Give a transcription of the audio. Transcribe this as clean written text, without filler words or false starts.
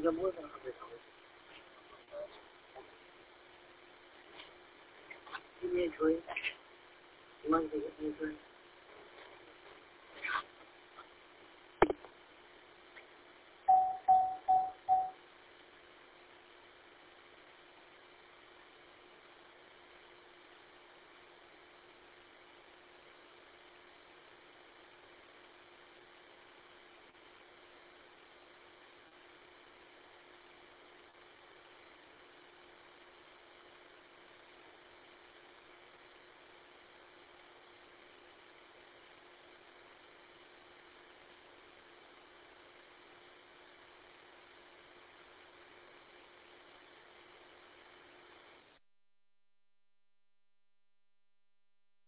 Give me a drink. You want to get me a drink?